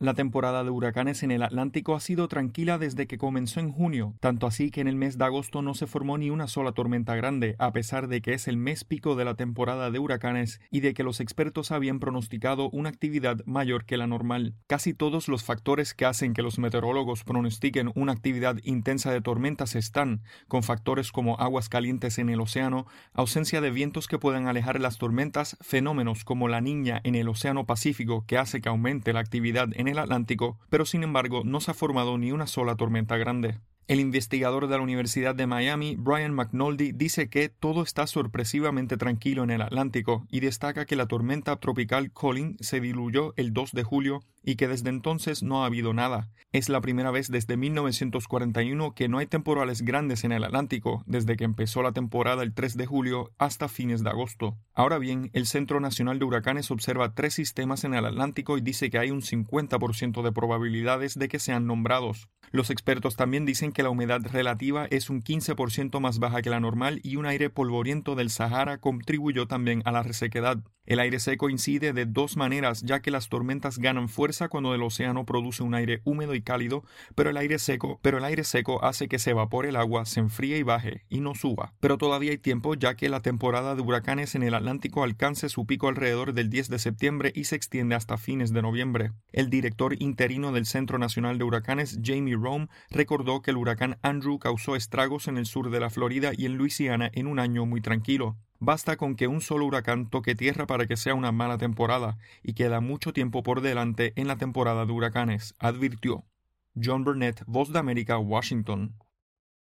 La temporada de huracanes en el Atlántico ha sido tranquila desde que comenzó en junio, tanto así que en el mes de agosto no se formó ni una sola tormenta grande, a pesar de que es el mes pico de la temporada de huracanes y de que los expertos habían pronosticado una actividad mayor que la normal. Casi todos los factores que hacen que los meteorólogos pronostiquen una actividad intensa de tormentas están, con factores como aguas calientes en el océano, ausencia de vientos que puedan alejar las tormentas, fenómenos como la Niña en el Océano Pacífico que hace que aumente la actividad en el Atlántico, pero sin embargo no se ha formado ni una sola tormenta grande. El investigador de la Universidad de Miami, Brian McNulty, dice que todo está sorpresivamente tranquilo en el Atlántico y destaca que la tormenta tropical Colin se diluyó el 2 de julio y que desde entonces no ha habido nada. Es la primera vez desde 1941 que no hay temporales grandes en el Atlántico, desde que empezó la temporada el 3 de julio hasta fines de agosto. Ahora bien, el Centro Nacional de Huracanes observa 3 sistemas en el Atlántico y dice que hay un 50% de probabilidades de que sean nombrados. Los expertos también dicen que la humedad relativa es un 15% más baja que la normal y un aire polvoriento del Sahara contribuyó también a la resequedad. El aire seco incide de 2 maneras, ya que las tormentas ganan fuerza cuando el océano produce un aire húmedo y cálido, pero el aire seco hace que se evapore el agua, se enfríe y baje, y no suba. Pero todavía hay tiempo, ya que la temporada de huracanes en el Atlántico alcance su pico alrededor del 10 de septiembre y se extiende hasta fines de noviembre. El director interino del Centro Nacional de Huracanes, Jamie Rome, recordó que el huracán Andrew causó estragos en el sur de la Florida y en Luisiana en un año muy tranquilo. Basta con que un solo huracán toque tierra para que sea una mala temporada, y queda mucho tiempo por delante en la temporada de huracanes, advirtió. John Burnett, Voz de América, Washington.